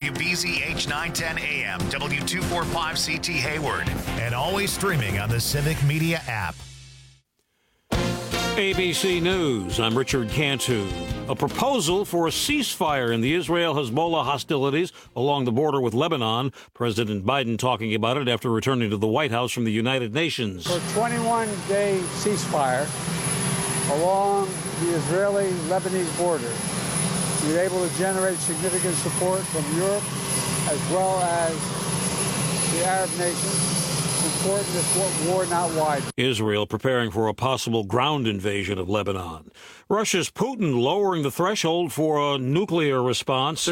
WBZH 910 AM, W245CT Hayward, and always streaming on the Civic Media app. ABC News, I'm Richard Cantu. A proposal for a ceasefire in the Israel-Hezbollah hostilities along the border with Lebanon. President Biden talking about it after returning to the White House from the United Nations. For a 21-day ceasefire along the Israeli-Lebanese border, we were able to generate significant support from Europe as well as the Arab nations. Important this war not wide. Israel preparing for a possible ground invasion of Lebanon. Russia's Putin lowering the threshold for a nuclear response.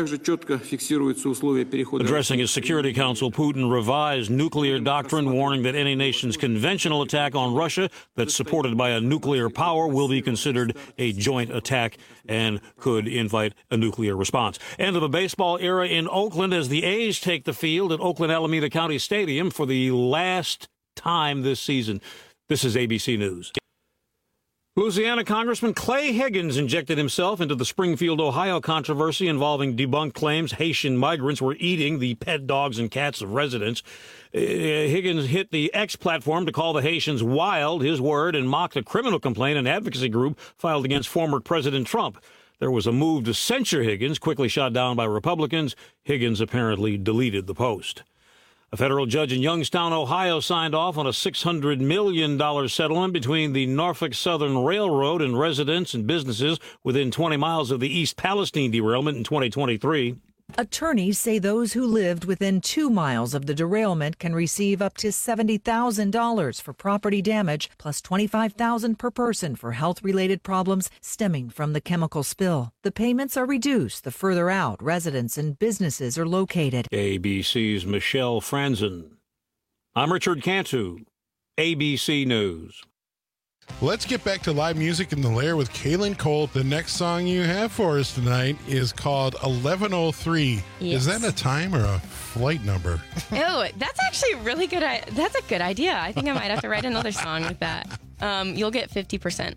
Addressing his Security Council, Putin revised nuclear doctrine, warning that any nation's conventional attack on Russia that's supported by a nuclear power will be considered a joint attack and could invite a nuclear response. End of the baseball era in Oakland as the A's take the field at Oakland Alameda County Stadium for the last time this season. This is ABC News. Louisiana Congressman Clay Higgins injected himself into the Springfield, Ohio controversy involving debunked claims Haitian migrants were eating the pet dogs and cats of residents. Higgins hit the X platform to call the Haitians wild, his word, and mocked a criminal complaint and advocacy group filed against former President Trump. There was a move to censure Higgins, quickly shot down by Republicans. Higgins apparently deleted the post. A federal judge in Youngstown, Ohio, signed off on a $600 million settlement between the Norfolk Southern Railroad and residents and businesses within 20 miles of the East Palestine derailment in 2023. Attorneys say those who lived within 2 miles of the derailment can receive up to $70,000 for property damage, plus $25,000 per person for health-related problems stemming from the chemical spill. The payments are reduced the further out residents and businesses are located. ABC's Michelle Franzen. I'm Richard Cantu, ABC News. Let's get back to live music in the Lair with Kaylin Cole. The next song you have for us tonight is called 1103. Yes. Is that a time or a flight number? Oh, that's actually really good. That's a good idea. I think I might have to write another song with that. You'll get 50%.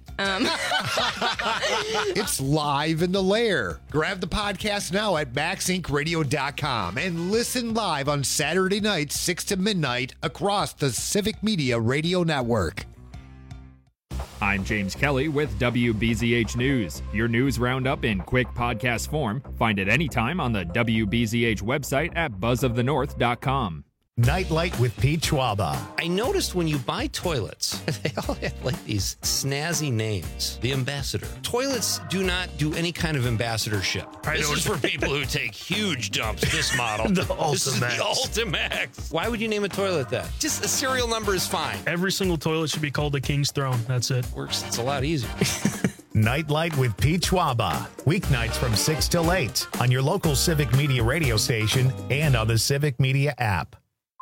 It's live in the Lair. Grab the podcast now at MaxIncRadio.com and listen live on Saturday nights, 6 to midnight, across the Civic Media Radio Network. I'm James Kelly with WBZH News. Your news roundup in quick podcast form. Find it anytime on the WBZH website at buzzofthenorth.com. Nightlight with Pete Schwaba. I noticed when you buy toilets, they all have like these snazzy names. The Ambassador. Toilets do not do any kind of ambassadorship. This is for people who take huge dumps. This model. The This is the Ultimax. Why would you name a toilet that? Just a serial number is fine. Every single toilet should be called the King's Throne. That's it. Works. It's a lot easier. Nightlight with Pete Schwaba. Weeknights from 6 till 8 on your local Civic Media radio station and on the Civic Media app.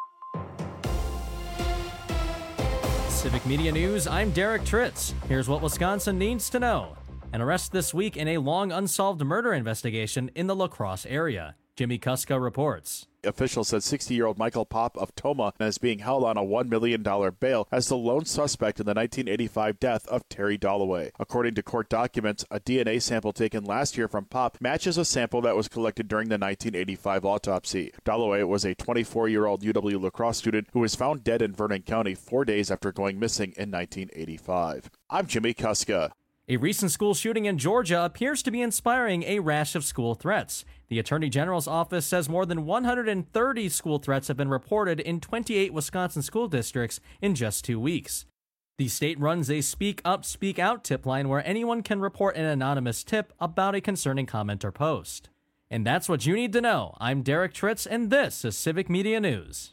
Civic Media News, I'm Derek Tritz. Here's what Wisconsin needs to know. An arrest this week in a long unsolved murder investigation in the La Crosse area. Jimmy Kuska reports. Officials said 60-year-old Michael Popp of Tomah is being held on a $1 million bail as the lone suspect in the 1985 death of Terry Dalloway. According to court documents, a DNA sample taken last year from Popp matches a sample that was collected during the 1985 autopsy. Dalloway was a 24-year-old UW La Crosse student who was found dead in Vernon County 4 days after going missing in 1985. I'm Jimmy Kuska. A recent school shooting in Georgia appears to be inspiring a rash of school threats. The Attorney General's office says more than 130 school threats have been reported in 28 Wisconsin school districts in just 2 weeks. The state runs a Speak Up, Speak Out tip line where anyone can report an anonymous tip about a concerning comment or post. And that's what you need to know. I'm Derek Tritz, and this is Civic Media News.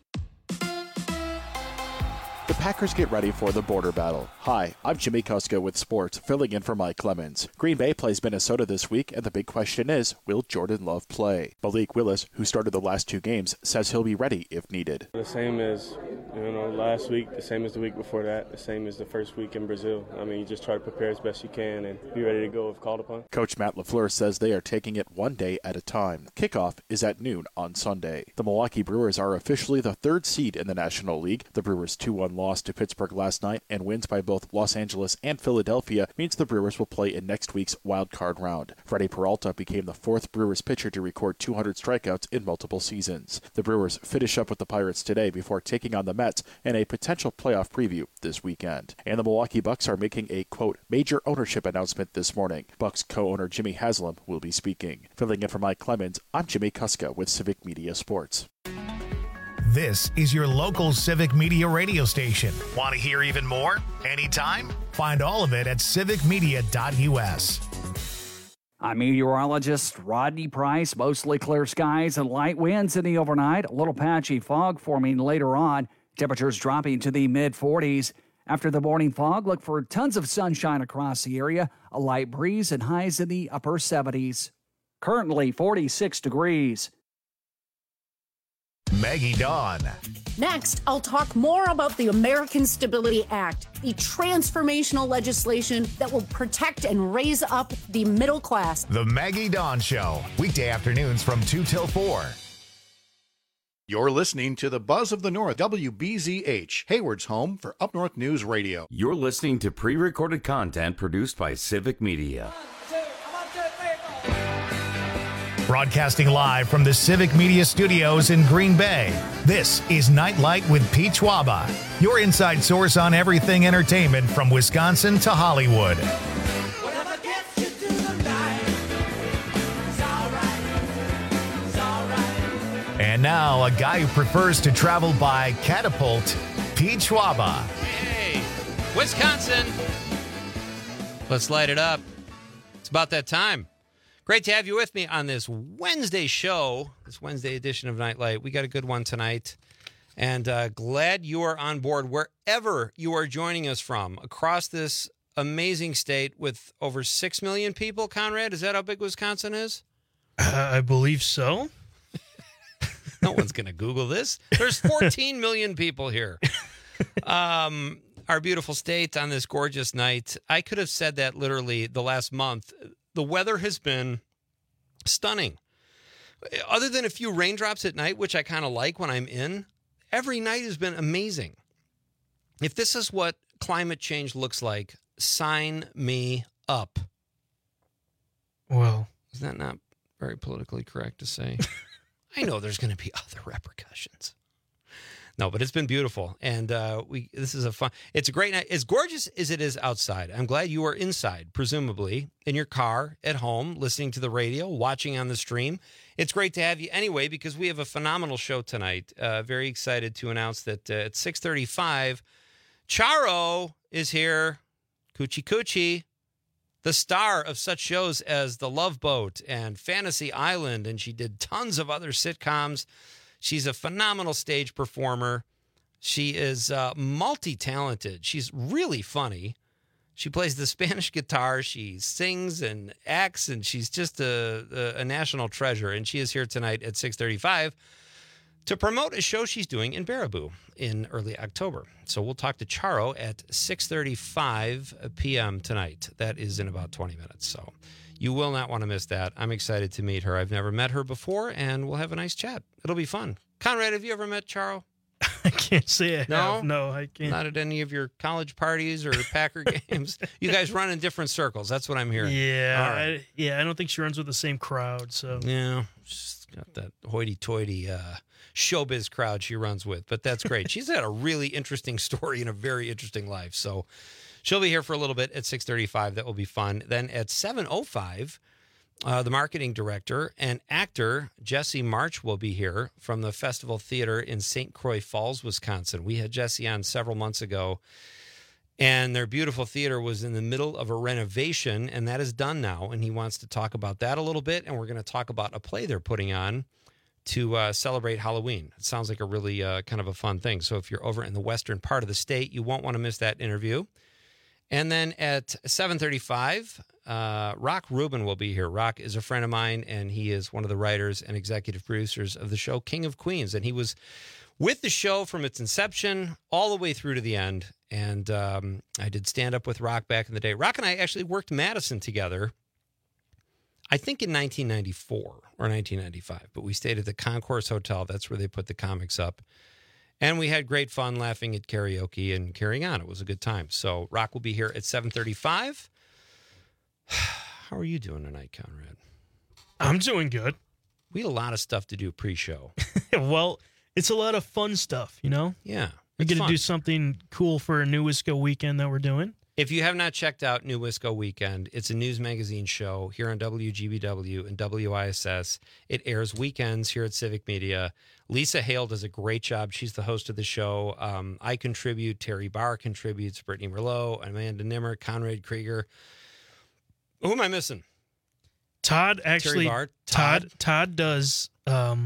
The Packers get ready for the border battle. Hi, I'm Jimmy Kuska with sports, filling in for Mike Clemens. Green Bay plays Minnesota this week, and the big question is, will Jordan Love play? Malik Willis, who started the last 2 games, says he'll be ready if needed. The same as last week, the same as the week before that, the same as the first week in Brazil. I mean, you just try to prepare as best you can and be ready to go if called upon. Coach Matt LaFleur says they are taking it one day at a time. Kickoff is at noon on Sunday. The Milwaukee Brewers are officially the 3rd seed in the National League. The Brewers' 2-1 loss loss to Pittsburgh last night and wins by both Los Angeles and Philadelphia means the Brewers will play in next week's wild card round. Freddie Peralta became the fourth Brewers pitcher to record 200 strikeouts in multiple seasons. The Brewers finish up with the Pirates today before taking on the Mets in a potential playoff preview this weekend. And the Milwaukee Bucks are making a, quote, major ownership announcement this morning. Bucks co-owner Jimmy Haslam will be speaking. Filling in for Mike Clemens, I'm Jimmy Kuska with Civic Media Sports. This is your local Civic Media radio station. Want to hear even more? Anytime? Find all of it at civicmedia.us. I'm meteorologist Rodney Price. Mostly clear skies and light winds in the overnight. A little patchy fog forming later on. Temperatures dropping to the mid-40s. After the morning fog, look for tons of sunshine across the area. A light breeze and highs in the upper 70s. Currently 46 degrees. Maggie Dawn. Next, I'll talk more about the American Stability Act, the transformational legislation that will protect and raise up the middle class. The Maggie Dawn Show, weekday afternoons from 2 till 4. You're listening to the Buzz of the North, WBZH, Hayward's home for Up North News Radio. You're listening to pre-recorded content produced by Civic Media. Broadcasting live from the Civic Media Studios in Green Bay, this is Nightlight with Pete Schwaba, your inside source on everything entertainment from Wisconsin to Hollywood. And now, a guy who prefers to travel by catapult, Pete Schwaba. Hey, Wisconsin. Let's light it up. It's about that time. Great to have you with me on this Wednesday show, this Wednesday edition of Nightlight. We got a good one tonight, and glad you are on board wherever you are joining us from across this amazing state with over 6 million people. Conrad, is that how big Wisconsin is? I believe so. No one's going to Google this. There's 14 million people here. Our beautiful state on this gorgeous night. I could have said that literally the last month. The weather has been stunning. Other than a few raindrops at night, which I kind of like when I'm in, every night has been amazing. If this is what climate change looks like, sign me up. Well, is that not very politically correct to say? I know there's going to be other repercussions. No, but it's been beautiful, and this is it's a great night. As gorgeous as it is outside, I'm glad you are inside, presumably, in your car, at home, listening to the radio, watching on the stream. It's great to have you anyway, because we have a phenomenal show tonight. Very excited to announce that at 6:35, Charo is here, Coochie Coochie, the star of such shows as The Love Boat and Fantasy Island, and she did tons of other sitcoms. She's a phenomenal stage performer. She is multi-talented. She's really funny. She plays the Spanish guitar. She sings and acts, and she's just a national treasure. And she is here tonight at 6:35 to promote a show she's doing in Baraboo in early October. So we'll talk to Charo at 6:35 p.m. tonight. That is in about 20 minutes. So you will not want to miss that. I'm excited to meet her. I've never met her before, and we'll have a nice chat. It'll be fun. Conrad, have you ever met Charo? I can't say I have. No, I can't. Not at any of your college parties or Packer games. You guys run in different circles. That's what I'm hearing. Yeah, all right. I don't think she runs with the same crowd. So yeah, she's got that hoity-toity showbiz crowd she runs with. But that's great. She's had a really interesting story and a very interesting life. So she'll be here for a little bit at 6:35. That will be fun. Then at 7:05. The marketing director and actor, Jesse March, will be here from the Festival Theater in St. Croix Falls, Wisconsin. We had Jesse on several months ago, and their beautiful theater was in the middle of a renovation, and that is done now, and he wants to talk about that a little bit, and we're going to talk about a play they're putting on to celebrate Halloween. It sounds like a really kind of a fun thing. So if you're over in the western part of the state, you won't want to miss that interview. And then at 7:35, Rock Rubin will be here. Rock is a friend of mine, and he is one of the writers and executive producers of the show King of Queens. And he was with the show from its inception all the way through to the end. And I did stand up with Rock back in the day. Rock and I actually worked Madison together, I think in 1994 or 1995. But we stayed at the Concourse Hotel. That's where they put the comics up. And we had great fun laughing at karaoke and carrying on. It was a good time. So Rock will be here at 7:35. How are you doing tonight, Conrad? I'm doing good. We had a lot of stuff to do pre-show. Well, it's a lot of fun stuff, you know? Yeah. We're going to do something cool for a New Wisco weekend that we're doing. If you have not checked out New Wisco Weekend, it's a news magazine show here on WGBW and WISS. It airs weekends here at Civic Media. Lisa Hale does a great job. She's the host of the show. I contribute. Terry Barr contributes. Brittany Merlot, Amanda Nimmer, Conrad Krieger. Who am I missing? Todd actually. Terry Barr, Todd does a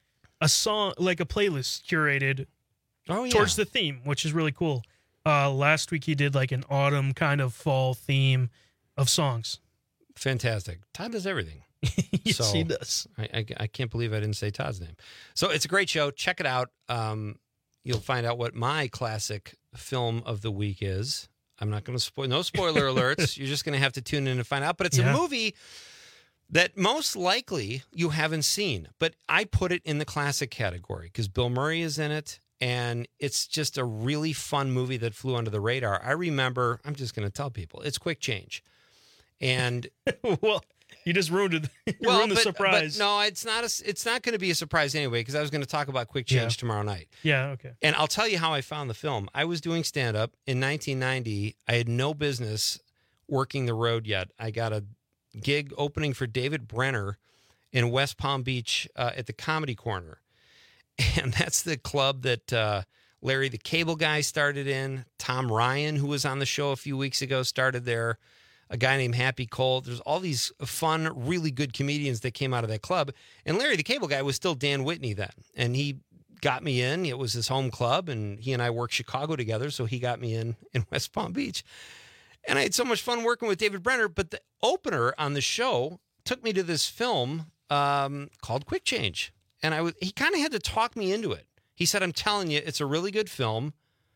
song, like a playlist curated towards the theme, which is really cool. Last week he did like an autumn kind of fall theme of songs. Fantastic. Todd does everything. Yes, he does. I can't believe I didn't say Todd's name. So it's a great show. Check it out. You'll find out what my classic film of the week is. I'm not going to spoil. No spoiler alerts. You're just going to have to tune in and find out. But it's a movie that most likely you haven't seen. But I put it in the classic category because Bill Murray is in it. And it's just a really fun movie that flew under the radar. I remember, I'm just going to tell people, it's Quick Change. And well, you just ruined it. Ruined the surprise. But no, it's not going to be a surprise anyway, because I was going to talk about Quick Change tomorrow night. Yeah, okay. And I'll tell you how I found the film. I was doing stand-up in 1990. I had no business working the road yet. I got a gig opening for David Brenner in West Palm Beach at the Comedy Corner. And that's the club that Larry the Cable Guy started in. Tom Ryan, who was on the show a few weeks ago, started there. A guy named Happy Cole. There's all these fun, really good comedians that came out of that club. And Larry the Cable Guy was still Dan Whitney then. And he got me in. It was his home club. And he and I worked Chicago together. So he got me in West Palm Beach. And I had so much fun working with David Brenner. But the opener on the show took me to this film called Quick Change. And he kind of had to talk me into it. He said, I'm telling you, it's a really good film.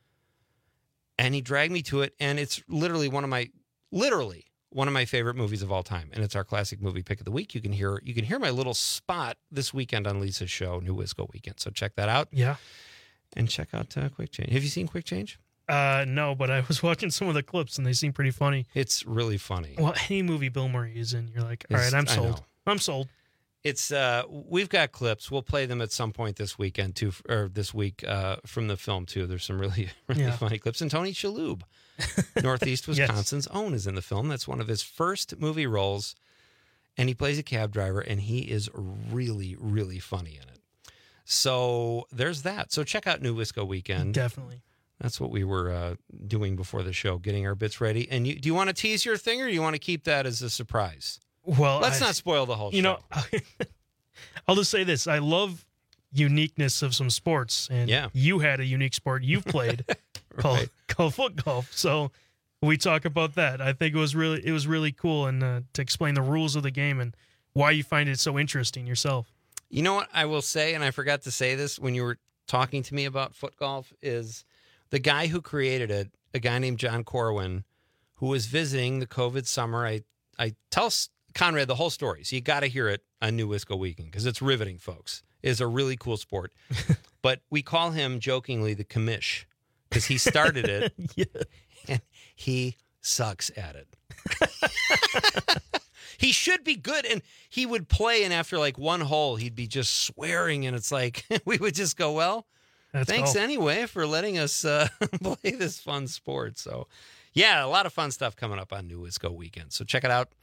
And he dragged me to it. And it's literally one of my favorite movies of all time. And it's our classic movie pick of the week. You can hear my little spot this weekend on Lisa's show, New Wisco Weekend. So check that out. Yeah. And check out Quick Change. Have you seen Quick Change? No, but I was watching some of the clips and they seem pretty funny. It's really funny. Well, any movie Bill Murray is in, you're like, all right, I'm sold. I'm sold. It's we've got clips. We'll play them at some point this weekend too, or this week from the film too. There's some really funny clips. And Tony Shalhoub, Northeast Wisconsin's own, is in the film. That's one of his first movie roles, and he plays a cab driver, and he is really, really funny in it. So there's that. So check out New Wisco Weekend. Definitely. That's what we were doing before the show, getting our bits ready. And do you want to tease your thing, or do you want to keep that as a surprise? Well, let's not spoil the whole show. You know, I'll just say this. I love uniqueness of some sports. And you had a unique sport you've played called foot golf. So we talk about that. I think it was really cool and to explain the rules of the game and why you find it so interesting yourself. You know what I will say, and I forgot to say this when you were talking to me about foot golf, is the guy who created it, a guy named John Corwin, who was visiting the COVID summer. I tell Conrad the whole story, so you got to hear it on New Wisco Weekend because it's riveting, folks. It's a really cool sport. But we call him jokingly the commish because he started it and he sucks at it. He should be good, and he would play, and after like one hole, he'd be just swearing, and it's like we would just go, well, thanks anyway for letting us play this fun sport. So, yeah, a lot of fun stuff coming up on New Wisco Weekend. So check it out.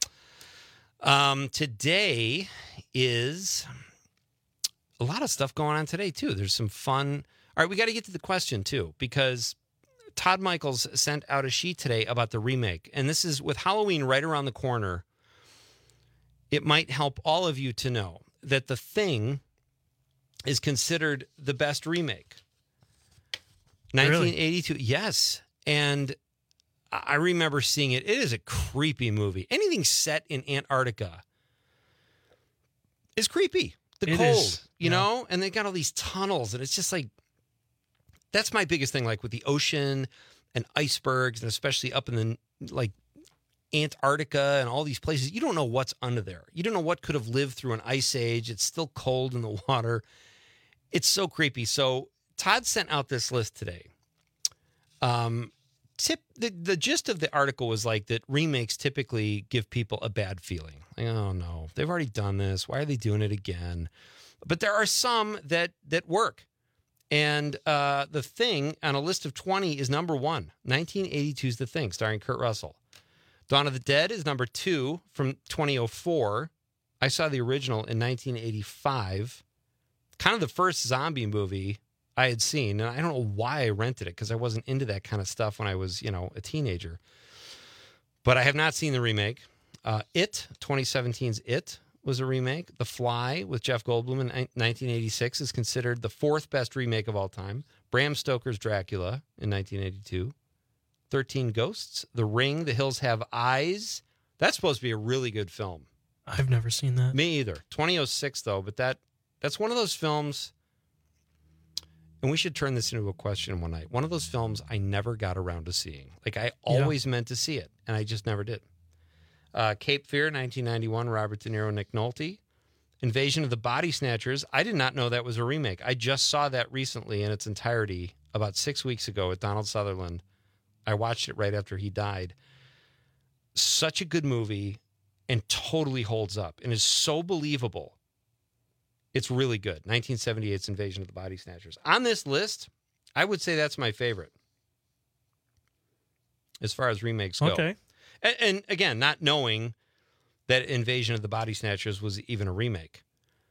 Today is a lot of stuff going on today, too. There's some fun. All right, we got to get to the question, too, because Todd Michaels sent out a sheet today about the remake. And this is with Halloween right around the corner. It might help all of you to know that The Thing is considered the best remake. 1982. Really? Yes. And I remember seeing it. It is a creepy movie. Anything set in Antarctica is creepy. The cold, you know? And they got all these tunnels, and it's just like, that's my biggest thing, like with the ocean and icebergs, and especially up in the, like, Antarctica and all these places. You don't know what's under there. You don't know what could have lived through an ice age. It's still cold in the water. It's so creepy. So Todd sent out this list today. The gist of the article was like that remakes typically give people a bad feeling. Like, oh no, they've already done this. Why are they doing it again? But there are some that work. And The Thing on a list of 20 is number 1. 1982's The Thing, starring Kurt Russell. Dawn of the Dead is number 2 from 2004. I saw the original in 1985. Kind of the first zombie movie I had seen. And I don't know why I rented it, because I wasn't into that kind of stuff when I was, a teenager. But I have not seen the remake. 2017's It was a remake. The Fly with Jeff Goldblum in 1986 is considered the 4th best remake of all time. Bram Stoker's Dracula in 1982. 13 Ghosts. The Ring, The Hills Have Eyes. That's supposed to be a really good film. I've never seen that. Me either. 2006, though, but that's one of those films, and we should turn this into a question one night. One of those films I never got around to seeing. Like, I always meant to see it, and I just never did. Cape Fear, 1991, Robert De Niro, Nick Nolte. Invasion of the Body Snatchers. I did not know that was a remake. I just saw that recently in its entirety about 6 weeks ago with Donald Sutherland. I watched it right after he died. Such a good movie and totally holds up and is so believable. It's really good. 1978's Invasion of the Body Snatchers. On this list, I would say that's my favorite as far as remakes go. Okay. And again, not knowing that Invasion of the Body Snatchers was even a remake.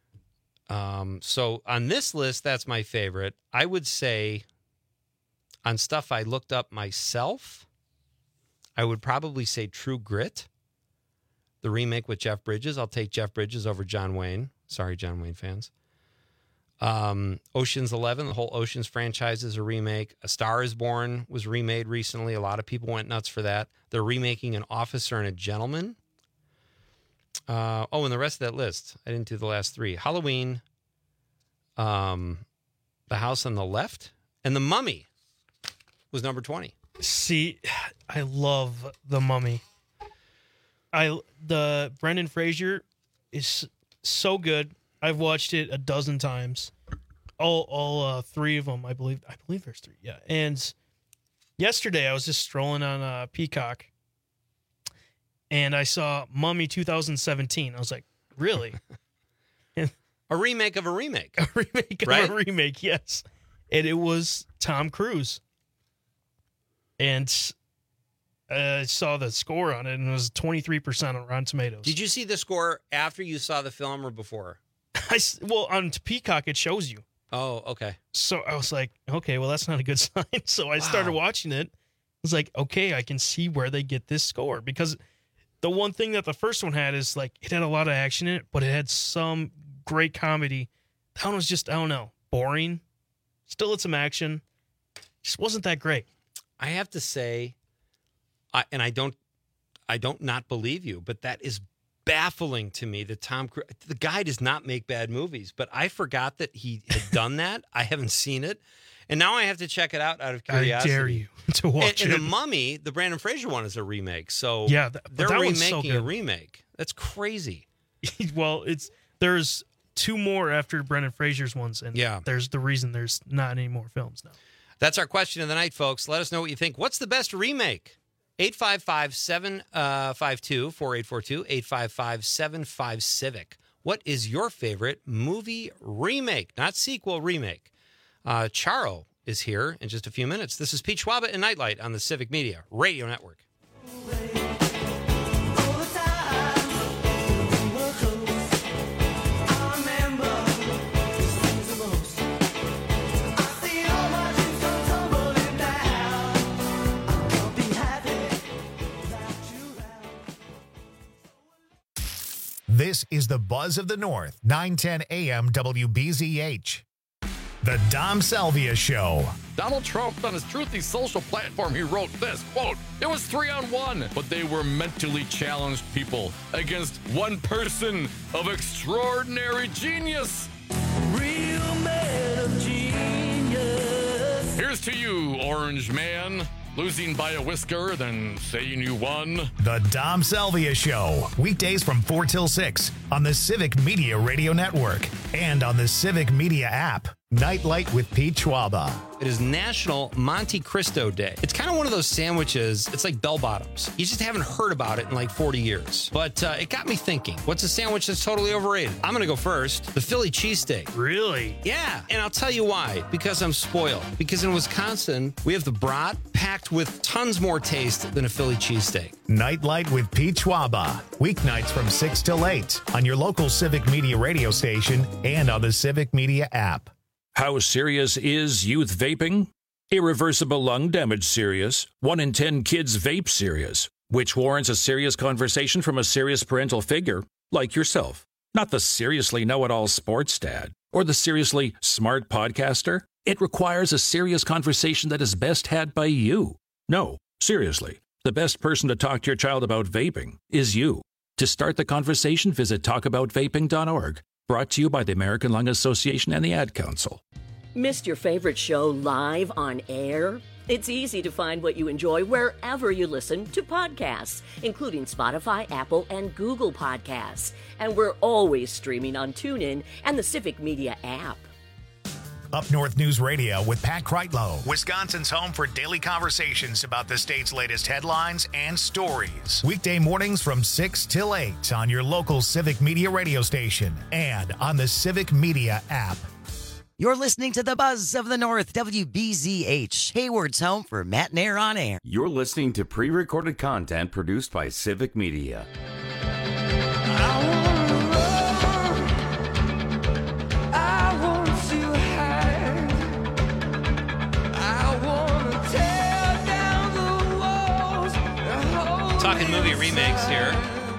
So on this list, that's my favorite. I would say on stuff I looked up myself, I would probably say True Grit, the remake with Jeff Bridges. I'll take Jeff Bridges over John Wayne. Sorry, John Wayne fans. Ocean's 11, the whole Ocean's franchise is a remake. A Star is Born was remade recently. A lot of people went nuts for that. They're remaking An Officer and a Gentleman. And the rest of that list, I didn't do the last 3. Halloween, The House on the Left, and The Mummy was number 20. See, I love The Mummy. The Brendan Fraser is so good. I've watched it a dozen times. All 3 of them, I believe there's 3. Yeah. And yesterday I was just scrolling on Peacock and I saw Mummy 2017. I was like, really? A remake of a remake. A remake of a remake, yes. And it was Tom Cruise. And I saw the score on it, and it was 23% on Rotten Tomatoes. Did you see the score after you saw the film or before? Well, on Peacock, it shows you. Oh, okay. So I was like, okay, well, that's not a good sign. So I started watching it. I was like, okay, I can see where they get this score. Because the one thing that the first one had is, like, it had a lot of action in it, but it had some great comedy. That one was just, I don't know, boring. Still had some action. Just wasn't that great. I have to say, I don't not believe you, but that is baffling to me that Tom Cruise, the guy does not make bad movies, but I forgot that he had done that. I haven't seen it. And now I have to check it out of curiosity. I dare you to watch it. And The Mummy, the Brandon Fraser one is a remake. So yeah, they're that remaking a remake. That's crazy. Well, there's 2 more after Brendan Fraser's ones. And there's the reason there's not any more films now. That's our question of the night, folks. Let us know what you think. What's the best remake? 855-752-4842, 855-75-CIVIC. What is your favorite movie remake? Not sequel, remake. Charo is here in just a few minutes. This is Pete Schwaba and Nightlight on the Civic Media Radio Network. This is the Buzz of the North, 910 AM WBZH. The Dom Salvia Show. Donald Trump, on his Truthy social platform, he wrote this, quote, "It was 3-on-1, but they were mentally challenged people against one person of extraordinary genius." Real man of genius. Here's to you, Orange Man. Losing by a whisker, then saying you won. The Dom Salvia Show. Weekdays from 4 till 6 on the Civic Media Radio Network and on the Civic Media app. Nightlight with Pete Schwaba. It is National Monte Cristo Day. It's kind of one of those sandwiches. It's like bell bottoms. You just haven't heard about it in like 40 years. But it got me thinking, what's a sandwich that's totally overrated? I'm going to go first. The Philly cheesesteak. Really? Yeah. And I'll tell you why. Because I'm spoiled. Because in Wisconsin, we have the brat packed with tons more taste than a Philly cheesesteak. Nightlight with Pete Schwaba. Weeknights from 6 till 8 on your local Civic Media radio station and on the Civic Media app. How serious is youth vaping? Irreversible lung damage serious. 1 in 10 kids vape serious, which warrants a serious conversation from a serious parental figure like yourself. Not the seriously know-it-all sports dad or the seriously smart podcaster. It requires a serious conversation that is best had by you. No, seriously, the best person to talk to your child about vaping is you. To start the conversation, visit talkaboutvaping.org. Brought to you by the American Lung Association and the Ad Council. Missed your favorite show live on air? It's easy to find what you enjoy wherever you listen to podcasts, including Spotify, Apple, and Google Podcasts. And we're always streaming on TuneIn and the Civic Media app. Up North News Radio with Pat Kreitlow, Wisconsin's home for daily conversations about the state's latest headlines and stories. Weekday mornings from 6 till 8 on your local Civic Media radio station and on the Civic Media app. You're listening to the Buzz of the North, WBZH, Hayward's home for Matt and Air on Air. You're listening to pre-recorded content produced by Civic Media. Talking movie remakes here.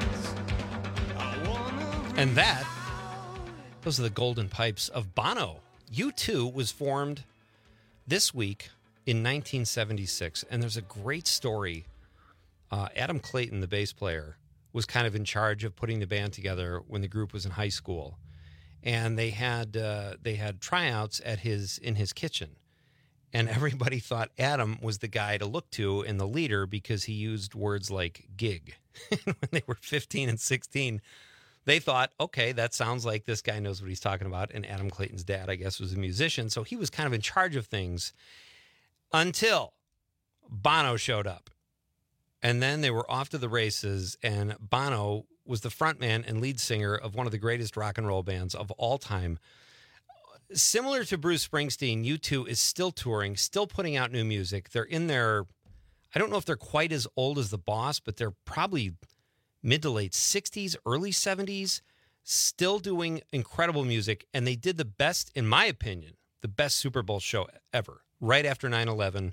And those are the Golden Pipes of Bono. U2 was formed this week in 1976, and there's a great story. Adam Clayton, the bass player, was kind of in charge of putting the band together when the group was in high school, and they had tryouts in his kitchen. And everybody thought Adam was the guy to look to and the leader because he used words like gig. When they were 15 and 16, they thought, okay, that sounds like this guy knows what he's talking about. And Adam Clayton's dad, I guess, was a musician. So he was kind of in charge of things until Bono showed up. And then they were off to the races. And Bono was the frontman and lead singer of one of the greatest rock and roll bands of all time. Similar to Bruce Springsteen, U2 is still touring, still putting out new music. They're in their, I don't know if they're quite as old as the Boss, but they're probably mid to late 60s, early 70s, still doing incredible music. And they did the best, in my opinion, the best Super Bowl show ever, right after 9/11.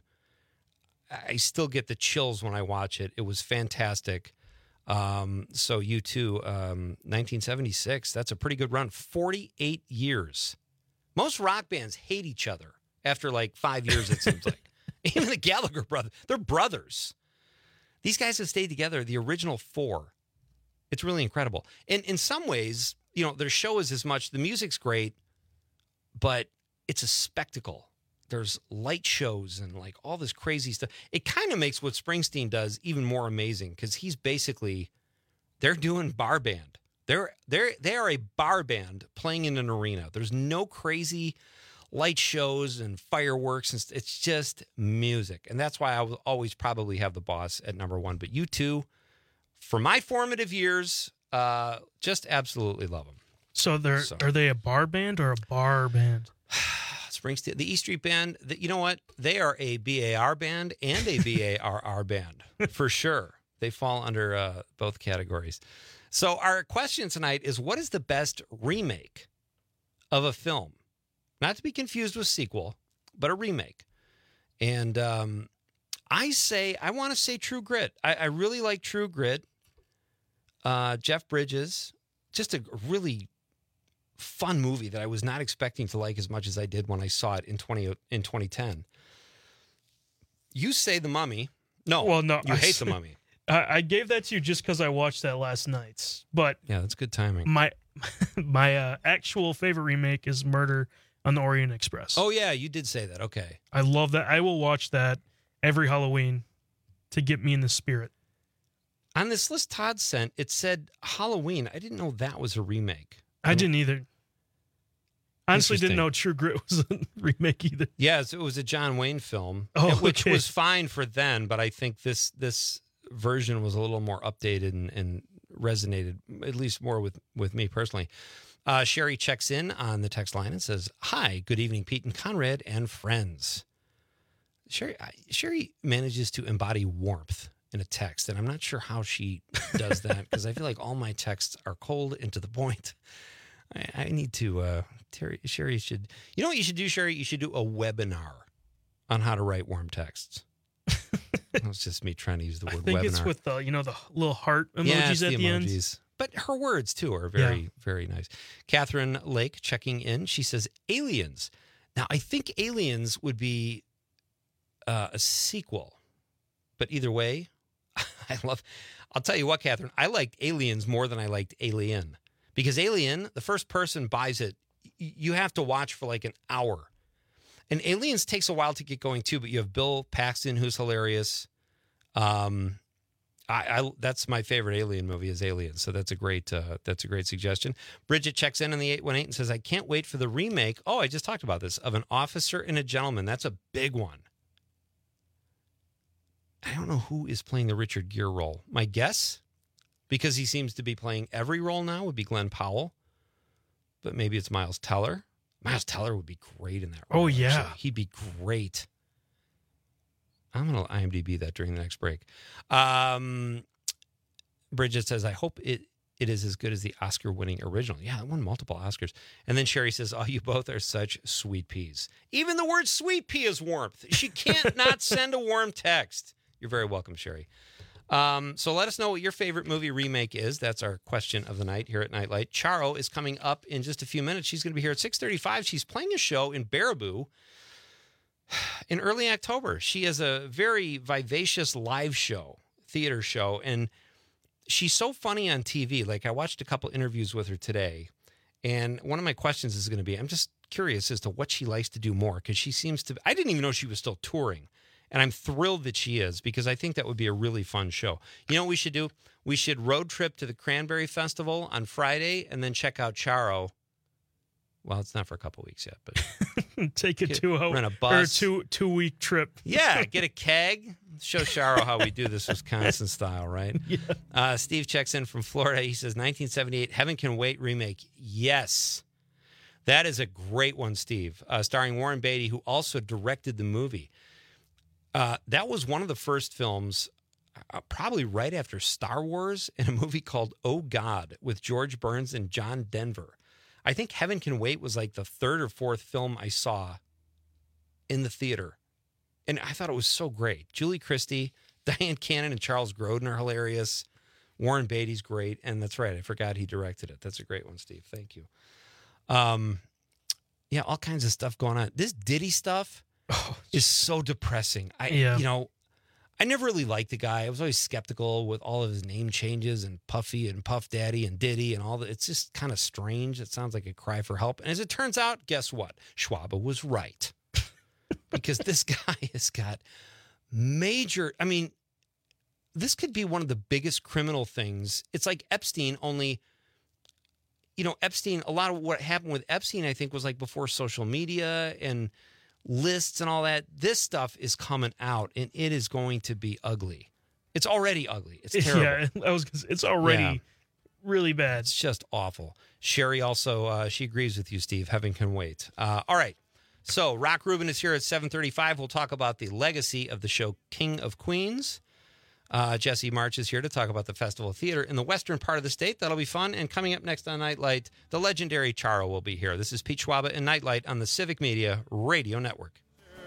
I still get the chills when I watch it. It was fantastic. So U2, 1976, that's a pretty good run. 48 years. Most rock bands hate each other after like 5 years, it seems like. Even the Gallagher brothers, they're brothers. These guys have stayed together, the original four. It's really incredible. And in some ways, their show is as much, the music's great, but it's a spectacle. There's light shows and like all this crazy stuff. It kind of makes what Springsteen does even more amazing because he's basically, they're doing bar band. They are a bar band playing in an arena. There's no crazy light shows and fireworks. It's just music. And that's why I will always probably have the Boss at number one. But U2, for my formative years, just absolutely love them. So are they a bar band or a bar band? Springsteen, the E Street Band, you know what? They are a BAR band and a BARR band, for sure. They fall under both categories. So our question tonight is, what is the best remake of a film? Not to be confused with sequel, but a remake. And I want to say True Grit. I really like True Grit. Jeff Bridges, just a really fun movie that I was not expecting to like as much as I did when I saw it in 2010. You say The Mummy. No, well, no, you hate The Mummy. I gave that to you just because I watched that last night. But yeah, that's good timing. My actual favorite remake is Murder on the Orient Express. Oh, yeah, you did say that. Okay. I love that. I will watch that every Halloween to get me in the spirit. On this list Todd sent, it said Halloween. I didn't know that was a remake. I didn't either. Honestly, didn't know True Grit was a remake either. Yes, it was a John Wayne film, which okay. was fine for then, but I think this version was a little more updated and resonated, at least more with me personally. Sherry checks in on the text line and says, "Hi, good evening, Pete and Conrad and friends." Sherry manages to embody warmth in a text, and I'm not sure how she does that because I feel like all my texts are cold and to the point. I need to, Sherry should, you know what you should do, Sherry? You should do a webinar on how to write warm texts. It's just me trying to use the word webinar. I think it's with the, the little heart emojis at the emojis. End. But her words, too, are very, very nice. Catherine Lake checking in. She says, Aliens. Now, I think Aliens would be a sequel. But either way, I'll tell you what, Catherine, I liked Aliens more than I liked Alien. Because Alien, the first person buys it, you have to watch for like an hour. And Aliens takes a while to get going too, but you have Bill Paxton, who's hilarious. That's my favorite Alien movie is Aliens, so that's a great suggestion. Bridget checks in on the 818 and says, "I can't wait for the remake." Oh, I just talked about this of An Officer and a Gentleman. That's a big one. I don't know who is playing the Richard Gere role. My guess, because he seems to be playing every role now, would be Glenn Powell. But maybe it's Miles Teller. Miles Teller would be great in that role. Oh, yeah. Actually. He'd be great. I'm going to IMDb that during the next break. Bridget says, "I hope it is as good as the Oscar-winning original." Yeah, it won multiple Oscars. And then Sherry says, "Oh, you both are such sweet peas." Even the word sweet pea is warmth. She can't not send a warm text. You're very welcome, Sherry. So let us know what your favorite movie remake is. That's our question of the night here at Nightlight. Charo is coming up in just a few minutes. She's going to be here at 6:35. She's playing a show in Baraboo in early October. She has a very vivacious live show, theater show, and she's so funny on TV. Like, I watched a couple interviews with her today, and one of my questions is going to be, I'm just curious as to what she likes to do more, because she seems to, I didn't even know she was still touring. And I'm thrilled that she is, because I think that would be a really fun show. You know what we should do? We should road trip to the Cranberry Festival on Friday and then check out Charo. Well, it's not for a couple weeks yet, but take a 2 hour rent a bus. Or a 2 week trip. Yeah, get a keg. Show Charo how we do this Wisconsin style, right? Yeah. Steve checks in from Florida. He says 1978 Heaven Can Wait remake. Yes. That is a great one, Steve. Starring Warren Beatty, who also directed the movie. That was one of the first films, probably right after Star Wars, in a movie called Oh God with George Burns and John Denver. I think Heaven Can Wait was like the third or fourth film I saw in the theater. And I thought it was so great. Julie Christie, Diane Cannon, and Charles Grodin are hilarious. Warren Beatty's great. And that's right, I forgot he directed it. That's a great one, Steve. Thank you. Yeah, all kinds of stuff going on. This Diddy stuff is so depressing. I never really liked the guy. I was always skeptical with all of his name changes and Puffy and Puff Daddy and Diddy and all that. It's just kind of strange. It sounds like a cry for help. And as it turns out, guess what? Schwaba was right. Because this guy has got major, I mean, this could be one of the biggest criminal things. It's like Epstein, only, Epstein, a lot of what happened with Epstein, I think, was like before social media and lists and all that. This stuff is coming out, and it is going to be ugly. It's already ugly. It's terrible. Yeah, it's already really bad. It's just awful. Sherry also, she agrees with you, Steve. Heaven Can Wait. All right. So Rock Rubin is here at 7:35. We'll talk about the legacy of the show King of Queens. Jesse March is here to talk about the Festival Theater in the western part of the state. That'll be fun. And coming up next on Nightlight, the legendary Charo will be here. This is Pete Schwaba and Nightlight on the Civic Media Radio Network.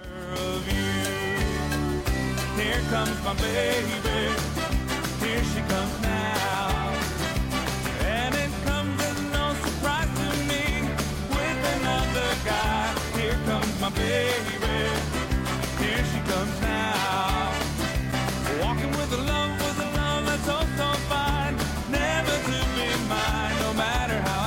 Here comes my baby. Here she comes now. And it comes as no surprise to me with another guy. Here comes my baby. Here she comes now. Walking with a love that's so, so fine. Never to be mine, no matter how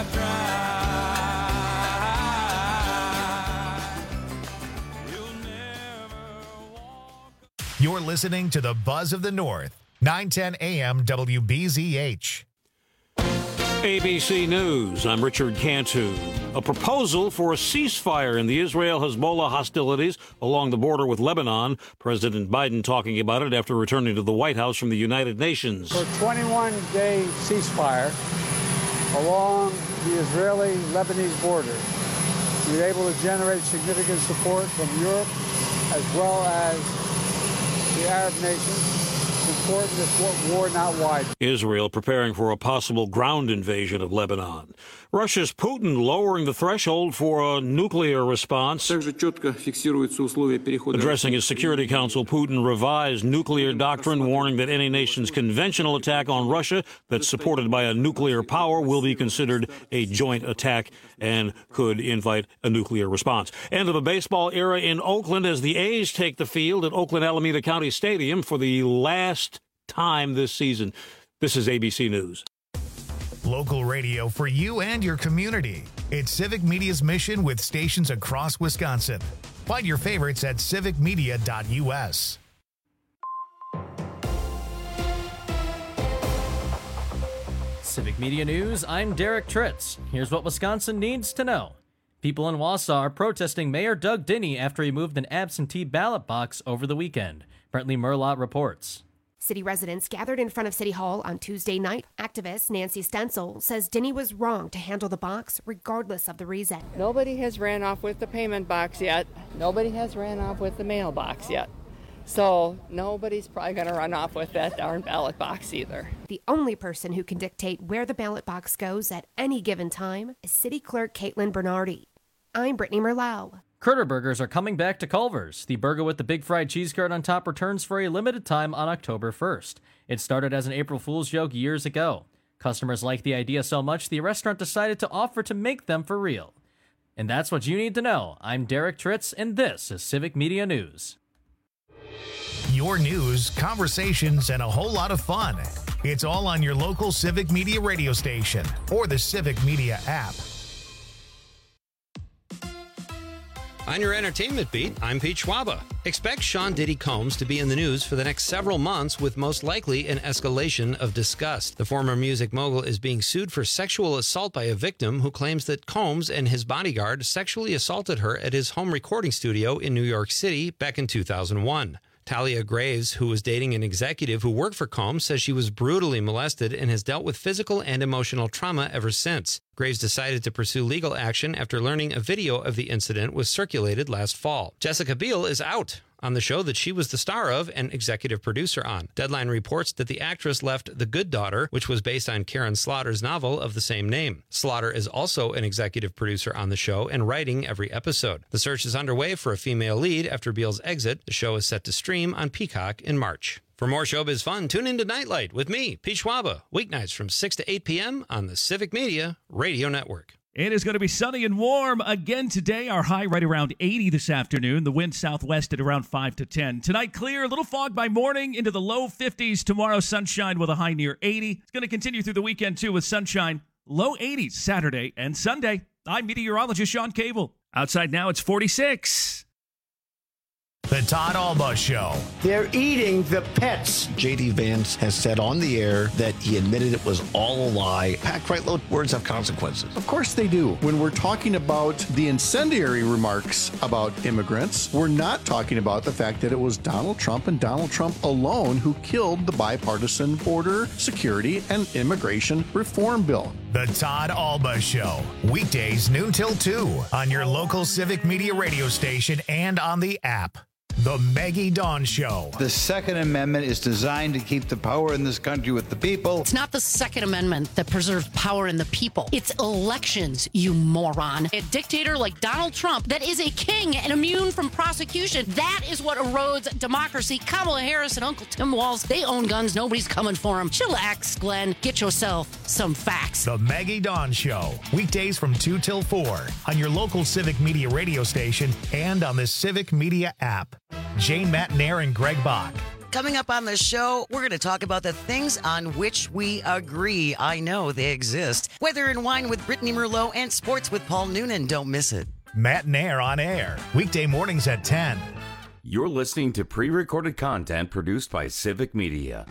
I try. You'll never walk. You're listening to the Buzz of the North, 910 AM WBZH. ABC News, I'm Richard Cantu. a proposal for a ceasefire in the Israel-Hezbollah hostilities along the border with Lebanon. President Biden talking about it after returning to the White House from the United Nations. For a 21-day ceasefire along the Israeli-Lebanese border, we were able to generate significant support from Europe as well as the Arab nations. It's important this war not wide. Israel preparing for a possible ground invasion of Lebanon. Russia's Putin lowering the threshold for a nuclear response. Addressing his Security Council, Putin revised nuclear doctrine, warning that any nation's conventional attack on Russia that's supported by a nuclear power will be considered a joint attack and could invite a nuclear response. End of a baseball era in Oakland as the A's take the field at Oakland Alameda County Stadium for the last time this season. This is ABC News. Local radio for you and your community. It's Civic Media's mission with stations across Wisconsin. Find your favorites at civicmedia.us. Civic Media News, I'm Derek Tritz. Here's what Wisconsin needs to know. People in Wausau are protesting Mayor Doug Dinney after he moved an absentee ballot box over the weekend. Brentley Merlot reports. City residents gathered in front of City Hall on Tuesday night. Activist Nancy Stencil says Dinney was wrong to handle the box regardless of the reason. Nobody has ran off with the payment box yet. Nobody has ran off with the mailbox yet. So nobody's probably going to run off with that darn ballot box either. The only person who can dictate where the ballot box goes at any given time is City Clerk Caitlin Bernardi. I'm Brittany Merlau. Critter Burgers are coming back to Culver's. The burger with the big fried cheese curd on top returns for a limited time on October 1st. It started as an April Fool's joke years ago. Customers liked the idea so much, the restaurant decided to offer to make them for real. And that's what you need to know. I'm Derek Tritz, and this is Civic Media News. Your news, conversations, and a whole lot of fun. It's all on your local Civic Media radio station or the Civic Media app. On your entertainment beat, I'm Pete Schwaba. Expect Sean Diddy Combs to be in the news for the next several months with most likely an escalation of disgust. The former music mogul is being sued for sexual assault by a victim who claims that Combs and his bodyguard sexually assaulted her at his home recording studio in New York City back in 2001. Talia Graves, who was dating an executive who worked for Combs, says she was brutally molested and has dealt with physical and emotional trauma ever since. Graves decided to pursue legal action after learning a video of the incident was circulated last fall. Jessica Biel is out on the show that she was the star of and executive producer on. Deadline reports that the actress left The Good Daughter, which was based on Karen Slaughter's novel of the same name. Slaughter is also an executive producer on the show and writing every episode. The search is underway for a female lead after Biel's exit. The show is set to stream on Peacock in March. For more showbiz fun, tune into Nightlight with me, Pete Schwaba, weeknights from 6 to 8 p.m. on the Civic Media Radio Network. It is going to be sunny and warm again today. Our high right around 80 this afternoon. The wind southwest at around 5 to 10. Tonight clear, a little fog by morning into the low 50s. Tomorrow sunshine with a high near 80. It's going to continue through the weekend too with sunshine. Low 80s Saturday and Sunday. I'm meteorologist Sean Cable. Outside now it's 46. The Todd Alba Show. They're eating the pets. J.D. Vance has said on the air that he admitted it was all a lie. Packed right low, words have consequences. Of course they do. When we're talking about the incendiary remarks about immigrants, we're not talking about the fact that it was Donald Trump and Donald Trump alone who killed the bipartisan border security and immigration reform bill. The Todd Alba Show. Weekdays noon till 2 on your local Civic Media radio station and on the app. The Maggie Dawn Show. The Second Amendment is designed to keep the power in this country with the people. It's not the Second Amendment that preserves power in the people. It's elections, you moron. A dictator like Donald Trump that is a king and immune from prosecution. That is what erodes democracy. Kamala Harris and Uncle Tim Walz, they own guns. Nobody's coming for them. Chillax, Glenn. Get yourself some facts. The Maggie Dawn Show. Weekdays from 2 till 4 on your local Civic Media radio station and on the Civic Media app. Jane Matnair and Greg Bach. Coming up on the show, we're going to talk about the things on which we agree. I know they exist. Weather and Wine with Brittany Merlot and Sports with Paul Noonan. Don't miss it. Matnair on air. Weekday mornings at 10. You're listening to pre-recorded content produced by Civic Media.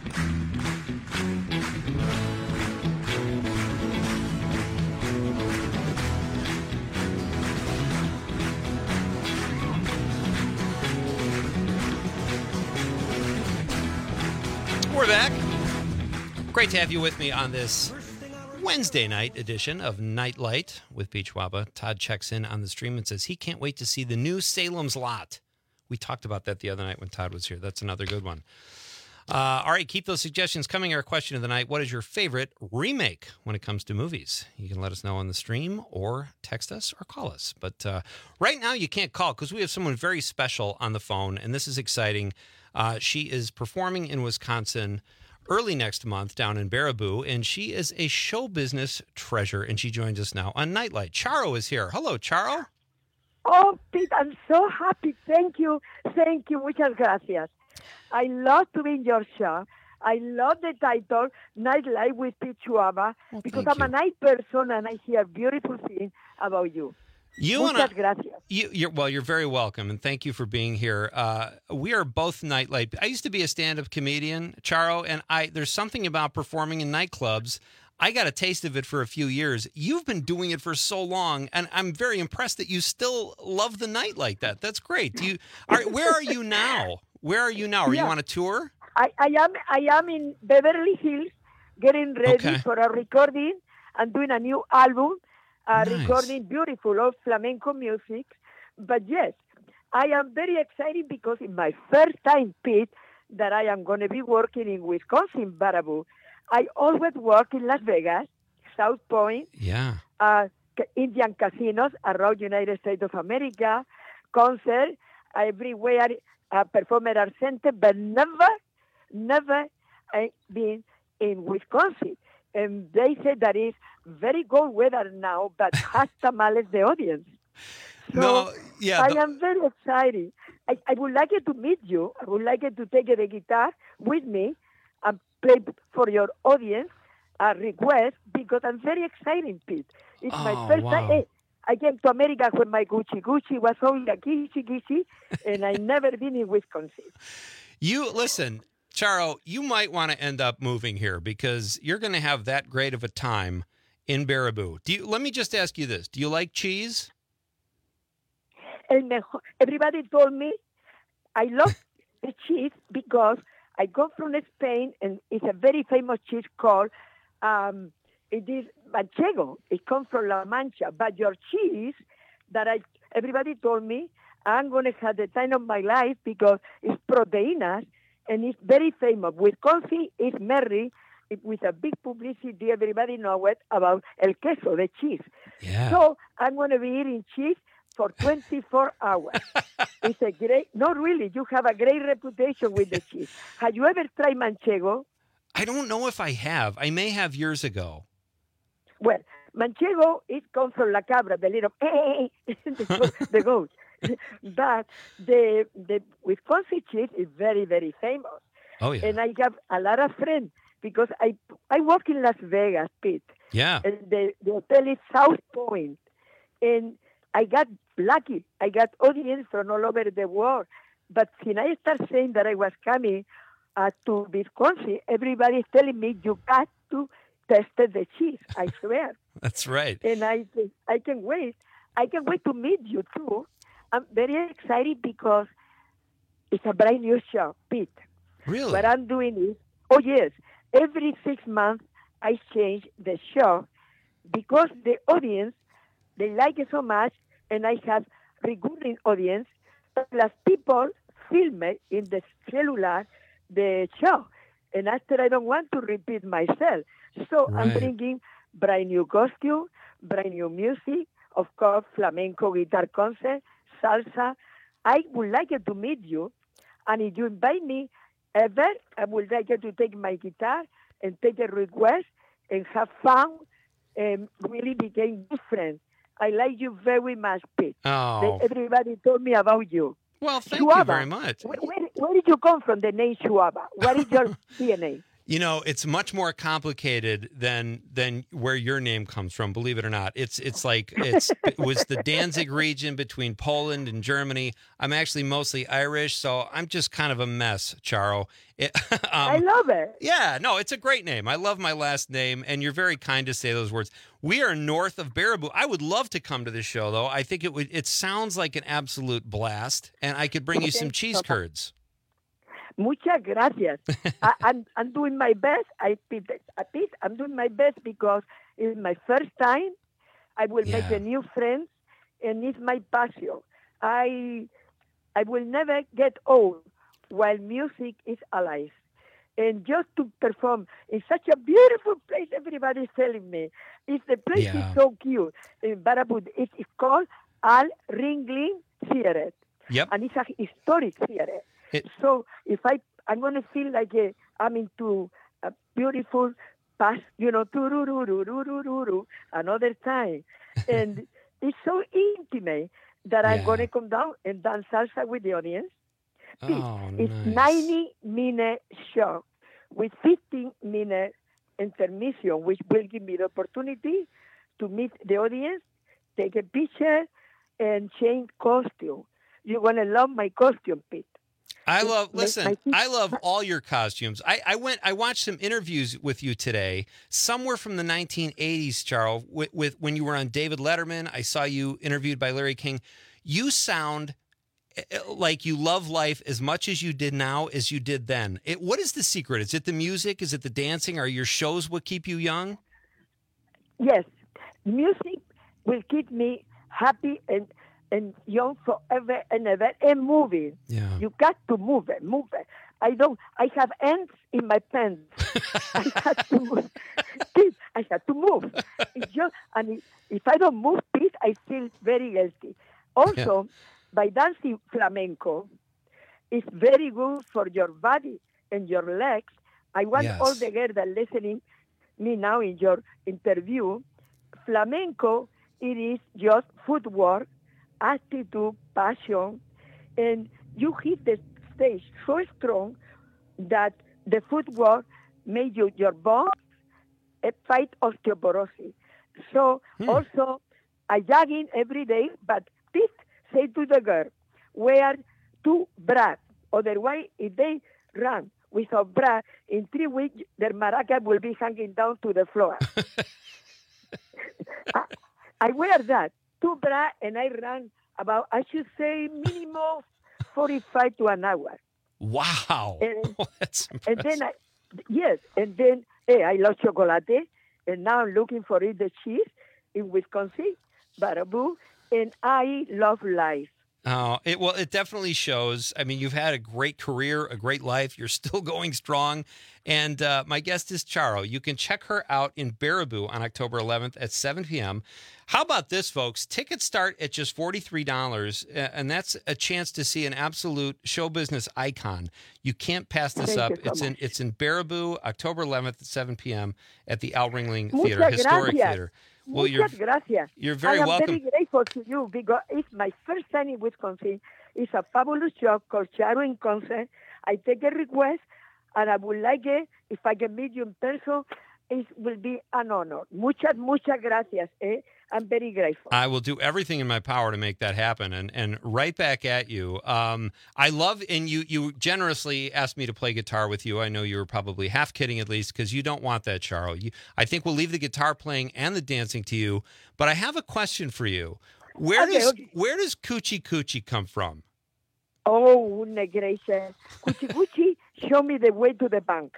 back. Great to have you with me on this Wednesday night edition of Nightlight with Peach Waba. Todd checks in on the stream and says he can't wait to see the new Salem's Lot. We talked about that the other night when Todd was here. That's another good one. All right, keep those suggestions coming. Our question of the night, what is your favorite remake when it comes to movies? You can let us know on the stream or text us or call us. But right now you can't call because we have someone very special on the phone, and this is exciting. She is performing in Wisconsin early next month down in Baraboo, and she is a show business treasure, and she joins us now on Nightlight. Charo is here. Hello, Charo. Oh, Pete, I'm so happy. Thank you. Thank you. Muchas gracias. I love to be in your show. I love the title, Nightlight with Pete Waba, because I'm a night person and I hear beautiful things about you. Muchas gracias. You're very welcome, and thank you for being here. We are both Nightlight. I used to be a stand-up comedian, Charo, and there's something about performing in nightclubs. I got a taste of it for a few years. You've been doing it for so long, and I'm very impressed that you still love the night like that. That's great. Where are you now? Where are you now? Are you on a tour? I am in Beverly Hills, getting ready for a recording. I'm doing a new album, recording beautiful old flamenco music. But yes, I am very excited because it's my first time, Pete, that I am going to be working in Wisconsin, Baraboo. I always work in Las Vegas, South Point, Indian casinos around United States of America, concert everywhere, performer art center, but never been in Wisconsin. And they say that it's very cold weather now, but has tamales the audience. So I am very excited. I would like it to meet you. I would like it to take the guitar with me and play for your audience a request because I'm very excited, Pete. It's my first time. Hey, I came to America when my Gucci was only a Gucci, and I never been in Wisconsin. Listen, Charo, you might want to end up moving here because you're going to have that great of a time in Baraboo. Let me just ask you this. Do you like cheese? Everybody told me I love the cheese because I come from Spain, and it's a very famous cheese called, it is Manchego. It comes from La Mancha. But your cheese everybody told me I'm going to have the time of my life because it's proteinas, and it's very famous. Wisconsin is merry with a big publicity. Everybody knows it about el queso, the cheese. Yeah. So I'm going to be eating cheese for 24 hours. It's a great, not really, you have a great reputation with the cheese. Have you ever tried Manchego? I don't know if I have. I may have years ago. Well, Manchego, it comes from La Cabra, the little, the goat. But the Wisconsin cheese is very, very famous. Oh, yeah. And I have a lot of friends because I work in Las Vegas, Pete. Yeah. And the hotel is South Point. And I got lucky. I got audience from all over the world. But when I started saying that I was coming to Wisconsin, everybody's telling me, you got to test the cheese. I swear. That's right. And I can wait. I can wait to meet you, too. I'm very excited because it's a brand new show, Pete. Really? What I'm doing is, every 6 months I change the show because the audience, they like it so much, and I have recurring audience, plus people film it in the cellular, the show. And after I don't want to repeat myself. So I'm bringing brand new costume, brand new music, of course, flamenco guitar concert, salsa. I would like to meet you. And if you invite me ever, I would like to take my guitar and take a request and have fun and really become good friends. I like you very much, Pete. Oh. Everybody told me about you. Well, thank you very much. Where did you come from, the name Chuaba? What is your DNA? You know, it's much more complicated than where your name comes from, believe it or not. It was the Danzig region between Poland and Germany. I'm actually mostly Irish, so I'm just kind of a mess, Charo. I love it. Yeah, no, it's a great name. I love my last name, and you're very kind to say those words. We are north of Baraboo. I would love to come to this show, though. I think it sounds like an absolute blast, and I could bring you some cheese curds. Muchas gracias. I'm doing my best. I'm doing my best because it's my first time. I will make a new friends, and it's my passion. I will never get old while music is alive. And just to perform in such a beautiful place, everybody's telling me. The place is so cute. In Baraboo, it's called Al Ringling Theater. Yep. And it's a historic theater. So if I'm going to feel like I'm into a beautiful past, another time. And it's so intimate that I'm going to come down and dance salsa with the audience. It's 90-minute show with 15-minute intermission, which will give me the opportunity to meet the audience, take a picture, and change costume. You're going to love my costume, Pete. I love all your costumes. I watched some interviews with you today, somewhere from the 1980s, Charles, with when you were on David Letterman. I saw you interviewed by Larry King. You sound like you love life as much as you did now as you did then. What is the secret? Is it the music? Is it the dancing? Are your shows what keep you young? Yes. Music will keep me happy and young forever and ever, and moving. Yeah. You got to move it. I have ants in my pants. I have to move. And if I don't move, Pete, I feel very guilty. Also, by dancing flamenco, it's very good for your body and your legs. I want all the girls that are listening me now in your interview. Flamenco, it is just footwork, attitude, passion, and you hit the stage so strong that the footwork made your bones fight osteoporosis. So also, I jogging every day, but Pete say to the girl, wear 2 bras. Otherwise, if they run without bra, in 3 weeks, their maraca will be hanging down to the floor. I wear that, 2 bra, and I run about, I should say, minimum 45 to an hour. Wow. That's impressive. And then I love chocolate, and now I'm looking for the cheese in Wisconsin, Baraboo, and I love life. Oh, it definitely shows. I mean, you've had a great career, a great life. You're still going strong. And my guest is Charo. You can check her out in Baraboo on October 11th at 7 p.m. How about this, folks? Tickets start at just $43, and that's a chance to see an absolute show business icon. You can't pass this up. It's in Baraboo, October 11th at 7 p.m. at the Al Ringling Theater, Historic Theater. Well, gracias. You're very welcome. I'm very grateful to you because it's my first time in Wisconsin. It's a fabulous show called Charo in Concert. I take a request, and I would like it if I can meet you in person. It will be an honor. Muchas gracias. I'm very grateful. I will do everything in my power to make that happen. And right back at you. I love, and you generously asked me to play guitar with you. I know you were probably half kidding at least, because you don't want that, Charo. I think we'll leave the guitar playing and the dancing to you. But I have a question for you. Where does Coochie Coochie come from? Oh, Negresa. Coochie Coochie show me the way to the bank.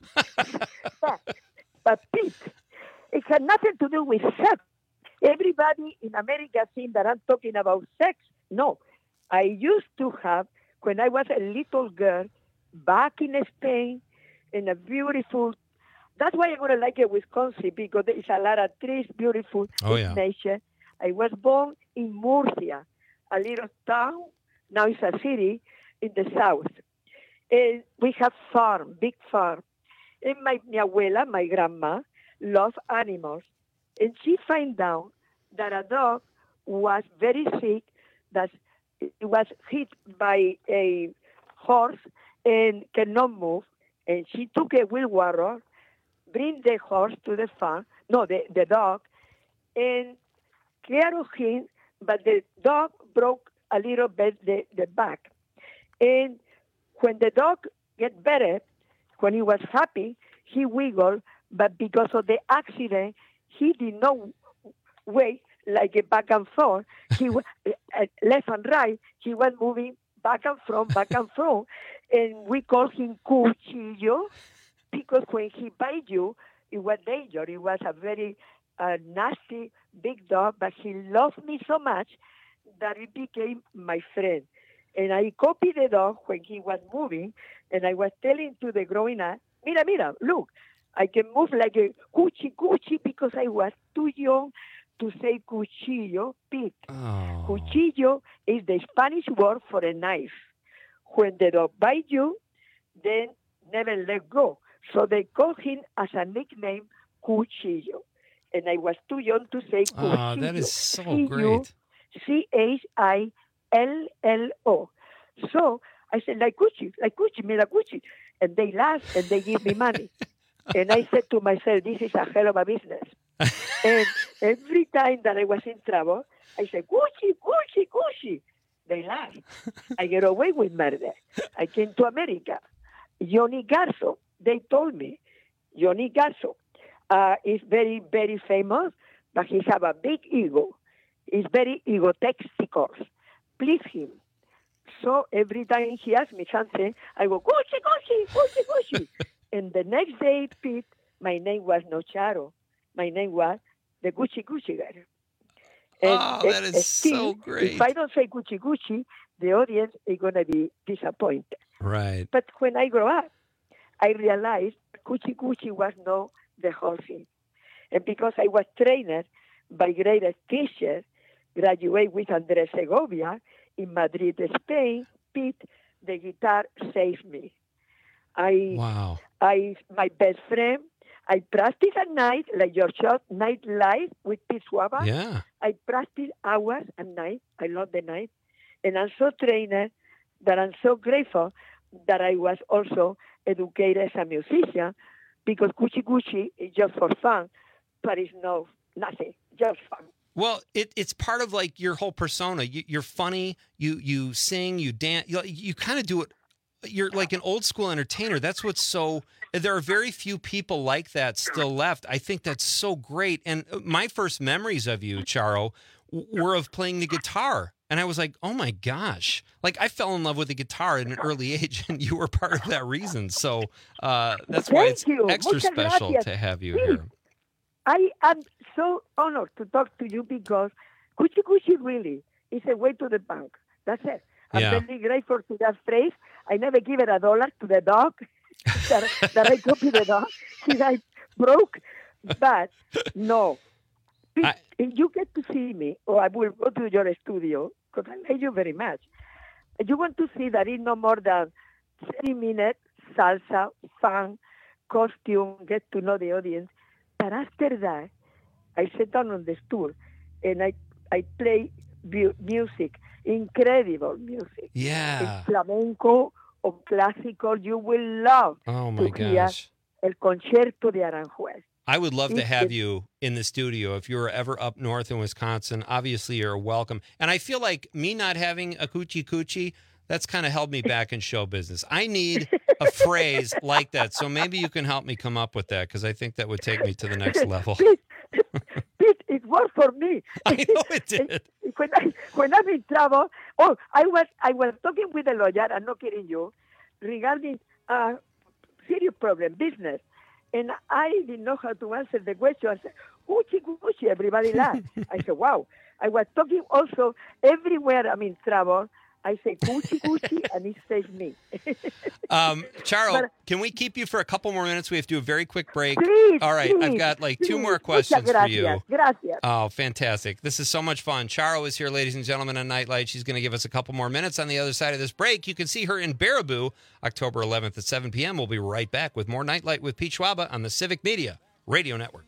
But Pete, it had nothing to do with sex. Everybody in America thinks that I'm talking about sex. No. I used to have, when I was a little girl, back in Spain, in a that's why I'm going to like it, Wisconsin, because there is a lot of trees, beautiful nature. I was born in Murcia, a little town. Now it's a city in the south. And we have big farm. And my abuela, my grandma, loved animals. And she found out that a dog was very sick, that it was hit by a horse and cannot move. And she took a wheelbarrow, bring the horse to the farm, the dog, and care of him, but the dog broke a little bit the back. And when the dog get better, when he was happy, he wiggled, but because of the accident, he did not wait like a back and forth. He left and right. He was moving back and from. And we call him Cuchillo because when he bite you, it was dangerous. It was a very nasty, big dog, but he loved me so much that it became my friend. And I copied the dog when he was moving, and I was telling to the growing up, mira, look, I can move like a cuchi, because I was too young to say cuchillo, Pete. Oh. Cuchillo is the Spanish word for a knife. When the dog bites you, then never let go. So they call him as a nickname, Cuchillo. And I was too young to say Cuchillo. Oh, that is so great. Chillo. So I said, like Cuchi, mira Cuchi. And they laugh and they give me money. And I said to myself, this is a hell of a business. And every time that I was in trouble, I said, Cuchi. They laugh. I get away with murder. I came to America. Johnny Garso, they told me, Johnny Garso is very, very famous, but he have a big ego. He's very egotistical. Please him. So every time he asks me something, I go, Cuchi. And the next day, Pete, my name was no Charo. My name was the Gucci guy. And that is so great. If I don't say Gucci, the audience is going to be disappointed. Right. But when I grow up, I realized Gucci was not the whole thing. And because I was trained by greatest teacher, graduated with Andres Segovia in Madrid, Spain, Pete, the guitar saved me. My best friend, I practice at night, like your show, Night Live with Pete Schwaba. Yeah. I practice hours at night. I love the night. And I'm so trained that I'm so grateful that I was also educated as a musician, because Gucci is just for fun, but it's nothing, just fun. Well, it's part of like your whole persona. You're funny, you sing, you dance, you kind of do it. You're like an old school entertainer. That's what's so, there are very few people like that still left. I think that's so great. And my first memories of you, Charo, were of playing the guitar. And I was like, oh my gosh. Like I fell in love with the guitar at an early age, and you were part of that reason. So that's why it's extra special to have you here. I am so honored to talk to you because Gucci really is a way to the bank. That's it. I'm very grateful to that phrase. I never give it $1 to the dog that I copy the dog. He died broke. But no. If you get to see me, or I will go to your studio, because I like you very much, you want to see that it's no more than 30 minutes, salsa, fun, costume, get to know the audience. But after that, I sit down on the stool and I play music, incredible music. Yeah. It's flamenco or classical. You will love to hear El Concierto de Aranjuez. I would love to have you in the studio if you were ever up north in Wisconsin. Obviously, you're welcome. And I feel like me not having a coochie, that's kind of held me back in show business. I need a phrase like that. So maybe you can help me come up with that, because I think that would take me to the next level. Pete, it worked for me. I know it did. When I'm in trouble, I was talking with a lawyer, I'm not kidding you, regarding a serious problem, business. And I didn't know how to answer the question. I said, Gucci, everybody laughed. I said, wow. I was talking also everywhere I'm in trouble. I say Gucci, and it saves me. Charo, can we keep you for a couple more minutes? We have to do a very quick break. Please, all right, I've got like two more questions for you. Gracias. Oh, fantastic. This is so much fun. Charo is here, ladies and gentlemen, on Nightlight. She's going to give us a couple more minutes on the other side of this break. You can see her in Baraboo, October 11th at 7 p.m. We'll be right back with more Nightlight with Pete Schwaba on the Civic Media Radio Network.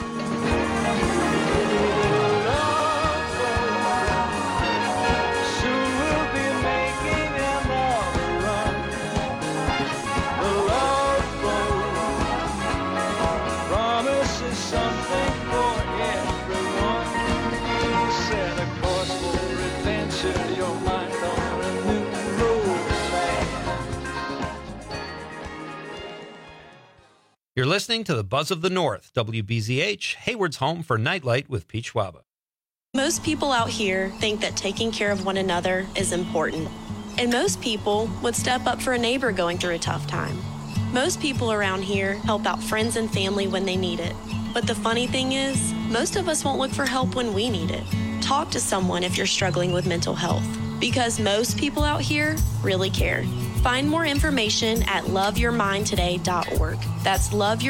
You're listening to the Buzz of the North, WBZH, Hayward's home for Nightlight with Pete Schwaba. Most people out here think that taking care of one another is important. And most people would step up for a neighbor going through a tough time. Most people around here help out friends and family when they need it. But the funny thing is, most of us won't look for help when we need it. Talk to someone if you're struggling with mental health, because most people out here really care. Find more information at loveyourmindtoday.org. That's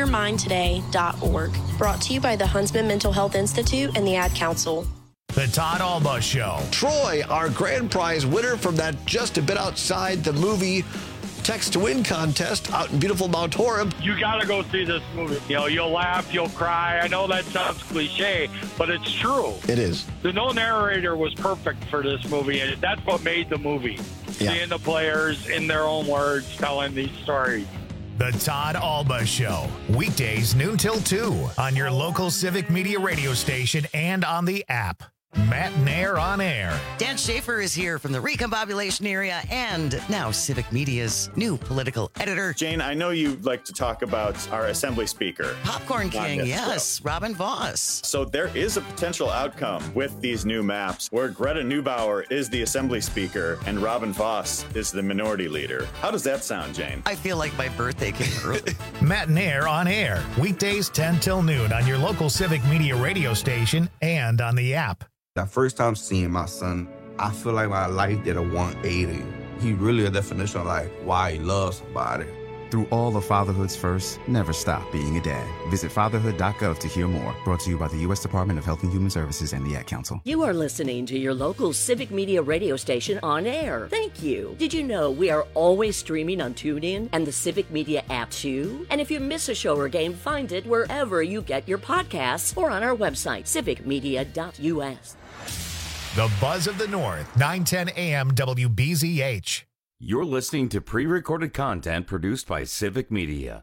loveyourmindtoday.org. Brought to you by the Huntsman Mental Health Institute and the Ad Council. The Todd Alba Show. Troy, our grand prize winner from that just a bit outside the movie Text to Win contest out in beautiful Mount Horeb. You got to go see this movie. You know, you'll laugh, you'll cry. I know that sounds cliche, but it's true. It is. The no narrator was perfect for this movie, and that's what made the movie. Yeah. Seeing the players in their own words telling these stories. The Todd Alba Show. Weekdays noon till 2 on your local Civic Media radio station and on the app. Matt Nair on air. Dan Schaefer is here from the Recombobulation area and now Civic Media's new political editor. Jane, I know you like to talk about our Assembly Speaker. Popcorn King, yes, Robin Voss. So there is a potential outcome with these new maps where Greta Neubauer is the Assembly Speaker and Robin Voss is the Minority Leader. How does that sound, Jane? I feel like my birthday came early. Matt Nair on air. Weekdays 10 till noon on your local Civic Media radio station and on the app. The first time seeing my son, I feel like my life did a 180. He really a definition of like why he loves somebody. Through all of fatherhood's first, never stop being a dad. Visit fatherhood.gov to hear more. Brought to you by the U.S. Department of Health and Human Services and the Ad Council. You are listening to your local Civic Media radio station on air. Thank you. Did you know we are always streaming on TuneIn and the Civic Media app too? And if you miss a show or game, find it wherever you get your podcasts or on our website, civicmedia.us. The Buzz of the North, 910 AM WBZH. You're listening to pre-recorded content produced by Civic Media.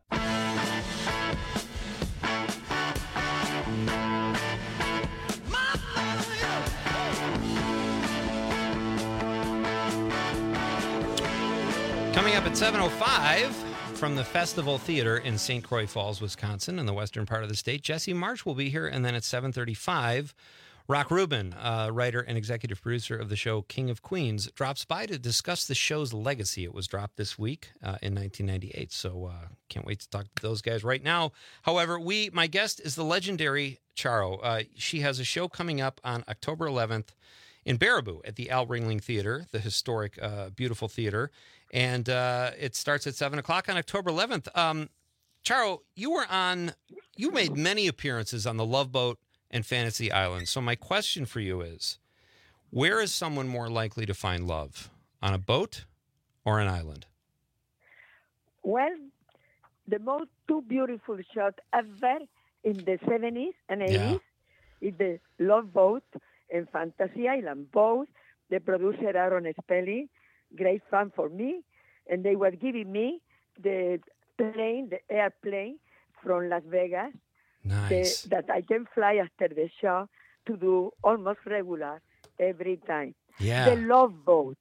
Coming up at 7:05 from the Festival Theater in St. Croix Falls, Wisconsin, in the western part of the state, Jesse March will be here, and then at 7:35, Rock Rubin, writer and executive producer of the show King of Queens, drops by to discuss the show's legacy. It was dropped this week in 1998, so can't wait to talk to those guys right now. However, my guest is the legendary Charo. She has a show coming up on October 11th in Baraboo at the Al Ringling Theater, the historic, beautiful theater, and it starts at 7 o'clock on October 11th. Charo, you made many appearances on the Love Boat and Fantasy Island. So my question for you is, where is someone more likely to find love? On a boat or an island? Well, the most two beautiful shots ever in the 70s and 80s is the Love Boat and Fantasy Island. Both, the producer Aaron Spelling, great fan for me, and they were giving me the airplane from Las Vegas. Nice. That I can fly after the show to do almost regular every time. Yeah. The Love Boat.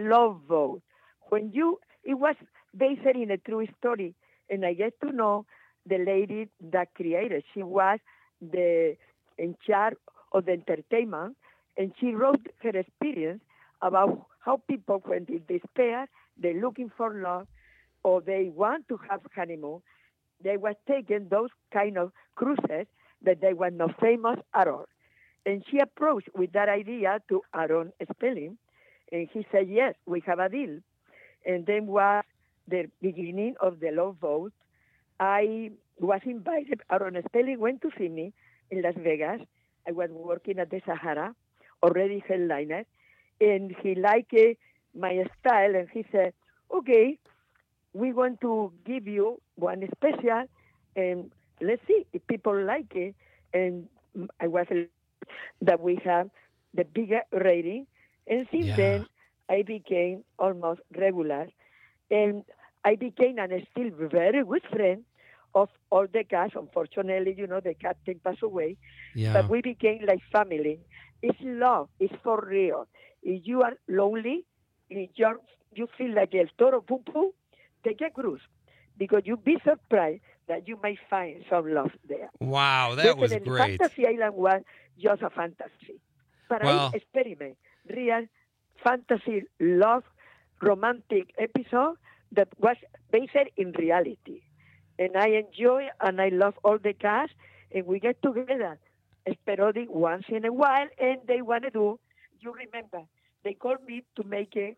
It was based in a true story, and I get to know the lady that created. She was in charge of the entertainment, and she wrote her experience about how people, when they despair, they're looking for love, or they want to have honeymoon, they were taking those kind of cruises that they were not famous at all. And she approached with that idea to Aaron Spelling, and he said, yes, we have a deal. And then was the beginning of the Love Boat. I was invited. Aaron Spelling went to see me in Las Vegas. I was working at the Sahara, already headliner, and he liked my style, and he said, okay, we want to give you one special, and let's see if people like it. And I was that we have the bigger rating, and since then I became almost regular, and I became and still very good friend of all the cast. Unfortunately, the captain passed away, but we became like family. It's love. It's for real. If you are lonely, if you feel like El Toro Pum Pum, take a cruise, because you'll be surprised that you may find some love there. Wow, that was great. Fantasy Island was just a fantasy. But I experiment real fantasy love romantic episode that was based in reality. And I enjoy and I love all the cast, and we get together periodic once in a while, and they want to do, you remember, they called me to make the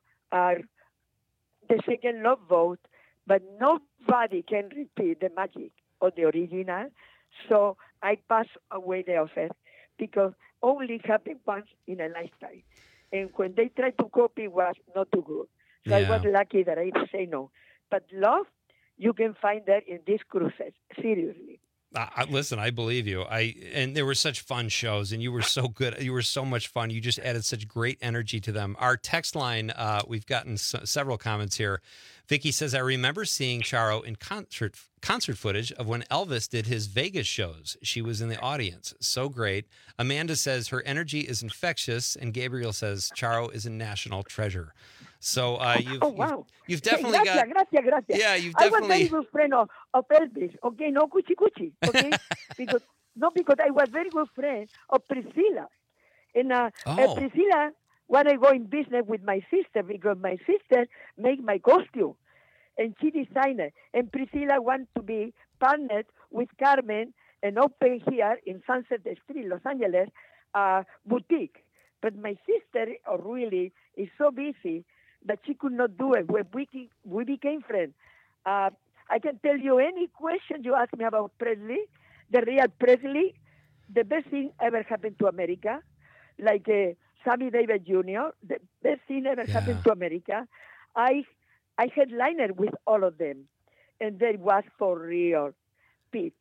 second Love vote, but nobody can repeat the magic of the original, so I pass away the offer because only happened once in a lifetime. And when they tried to copy, it was not too good. So I was lucky that I say no. But love, you can find that in these cruises, seriously. Listen, I believe you. And there were such fun shows, and you were so good. You were so much fun. You just added such great energy to them. Our text line, we've gotten several comments here. Vicky says, I remember seeing Charo in concert footage of when Elvis did his Vegas shows. She was in the audience. So great. Amanda says her energy is infectious, and Gabriel says Charo is a national treasure. So you've definitely got... Gracias. Yeah, you've definitely... I was very good friend of Elvis, okay? No cuchi, okay? because I was very good friend of Priscilla. And Priscilla, when I go in business with my sister, because my sister make my costume, and she designed it. And Priscilla want to be partnered with Carmen and open here in Sunset Street, Los Angeles, boutique. But my sister really is so busy that she could not do it. When we became friends, I can tell you any question you ask me about Presley, the real Presley, the best thing ever happened to America, like Sammy Davis Jr., the best thing ever happened to America. I headlined with all of them, and that was for real, Pete.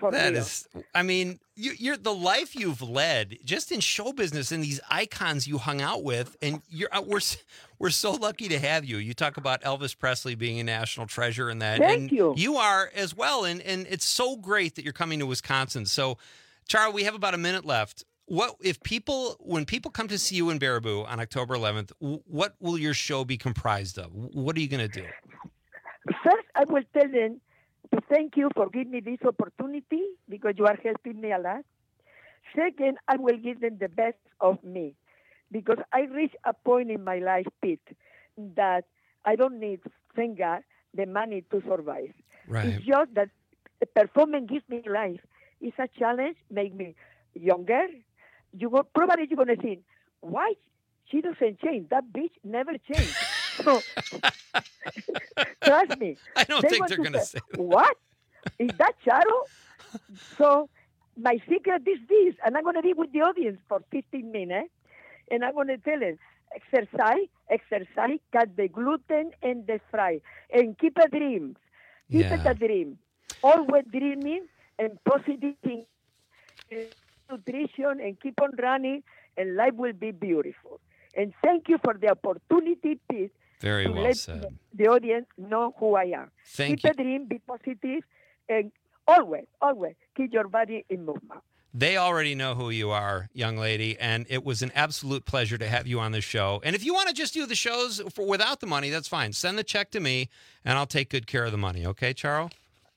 I mean, you're the life you've led just in show business and these icons you hung out with, and we're so lucky to have you. You talk about Elvis Presley being a national treasure and that. Thank you. You are as well, and it's so great that you're coming to Wisconsin. So, Charo, we have about a minute left. When people come to see you in Baraboo on October 11th, what will your show be comprised of? What are you going to do? First, I will tell them to thank you for giving me this opportunity because you are helping me a lot. Second, I will give them the best of me because I reached a point in my life, Pete, that I don't need, thank God, the money to survive. Right. It's just that the performance gives me life. It's a challenge, make me younger. Probably you're going to think, why she doesn't change? That bitch never changed. So, trust me. I don't think they're going to say that. What? Is that Charo? So, my secret is this, and I'm going to be with the audience for 15 minutes, and I'm going to tell them, exercise, cut the gluten and the fry, and keep a dream. Keep it a dream. Always dreaming and positive thinking, nutrition, and keep on running, and life will be beautiful. And thank you for the opportunity, Pete. Very well said. The audience know who I am. Thank you. Keep a dream, be positive, and always keep your body in movement. They already know who you are, young lady, and it was an absolute pleasure to have you on the show. And if you want to just do the shows without the money, that's fine. Send the check to me, and I'll take good care of the money. Okay, Charo?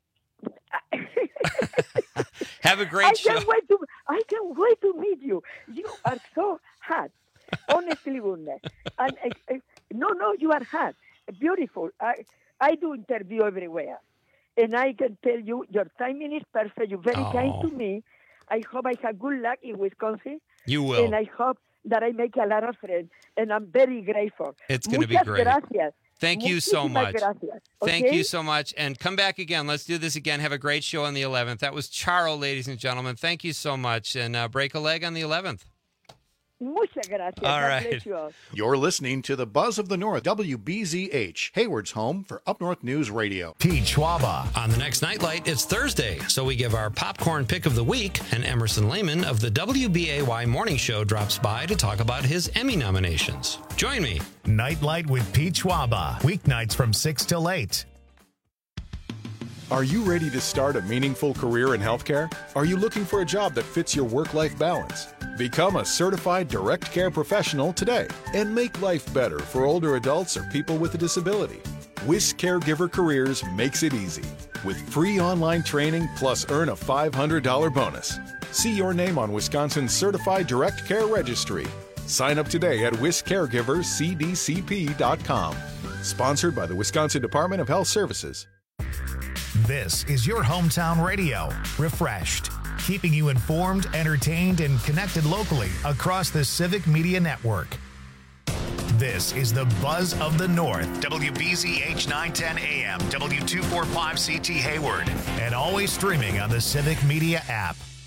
Have a great show. I can't wait to meet you. You are so hot. Honestly, goodness. And no, you are hot. Beautiful. I do interview everywhere. And I can tell you, your timing is perfect. You're very kind to me. I hope I have good luck in Wisconsin. You will. And I hope that I make a lot of friends. And I'm very grateful. It's going to be great. Gracias. Thank you so much. Gracias. Thank you so much. And come back again. Let's do this again. Have a great show on the 11th. That was Charo, ladies and gentlemen. Thank you so much. And break a leg on the 11th. Muchas gracias. All right. You're listening to the Buzz of the North, WBZH, Hayward's home for Up North News Radio. Pete Schwaba. On the next Nightlight, it's Thursday, so we give our popcorn pick of the week, and Emerson Lehman of the WBAY Morning Show drops by to talk about his Emmy nominations. Join me. Nightlight with Pete Schwaba. Weeknights from 6 till 8. Are you ready to start a meaningful career in healthcare? Are you looking for a job that fits your work-life balance? Become a certified direct care professional today and make life better for older adults or people with a disability. WIS Caregiver Careers makes it easy with free online training plus earn a $500 bonus. See your name on Wisconsin's Certified Direct Care Registry. Sign up today at wiscaregivercdcp.com. Sponsored by the Wisconsin Department of Health Services. This is your hometown radio, Refreshed, keeping you informed, entertained, and connected locally across the Civic Media Network. This is the Buzz of the North, WBZH 910 AM, W245CT Hayward, and always streaming on the Civic Media app.